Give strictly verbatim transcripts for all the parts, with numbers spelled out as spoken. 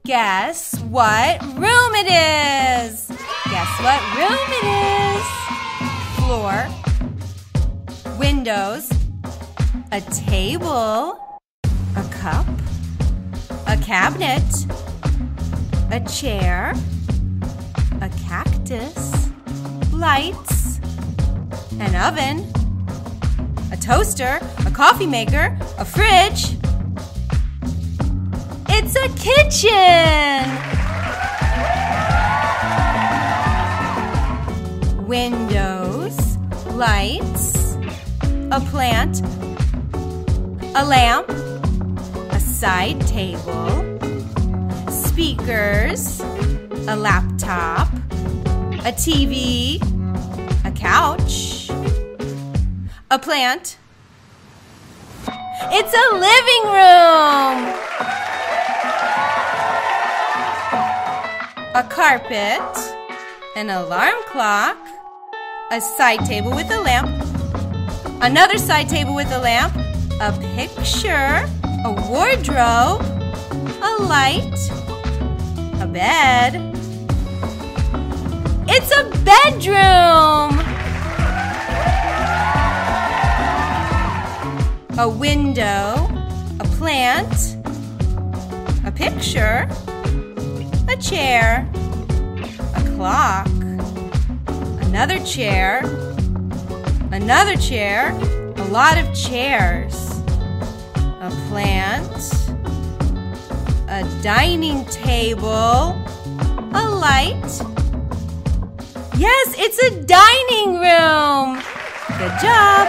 Guess what room it is? Guess what room it is? Floor, windows, a table, a cup, a cabinet, a chair, a cactus, lights, an oven, a toaster, a coffee maker, a fridge. It's a kitchen! Windows, lights, a plant, a lamp, a side table, speakers, a laptop, a T V, a couch, a plant. It's a living room! A carpet, an alarm clock, a side table with a lamp, another side table with a lamp, a picture, a wardrobe, a light, a bed. It's a bedroom! A window, a plant, a picture, a chair, a clock, another chair, another chair, a lot of chairs, a plant, a dining table, a light. Yes, it's a dining room! Good job!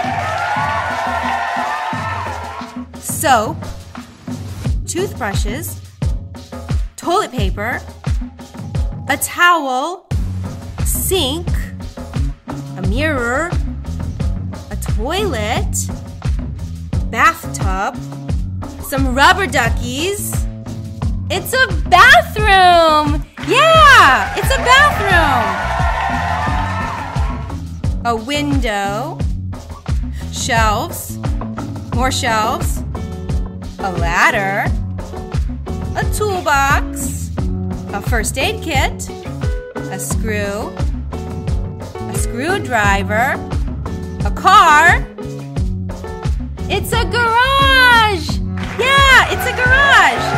Soap, toothbrushes, toilet paper, a towel, sink, a mirror, a toilet, bathtub, some rubber duckies. It's a bathroom! Yeah, it's a bathroom! A window, shelves, more shelves, a ladder, a toolbox, a first aid kit, a screw, a screwdriver, a car. It's a garage! Yeah, it's a garage!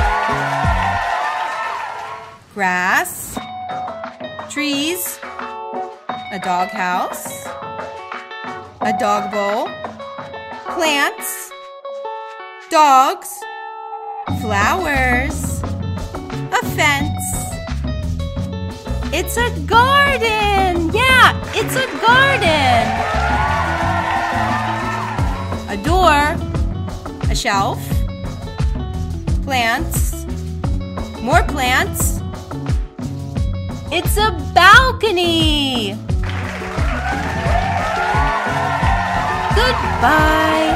Grass, trees, a doghouse, a dog bowl, plants, dogs, flowers, a fence. It's a garden! Yeah, it's a garden! A door, a shelf, plants, more plants. It's a balcony! Goodbye!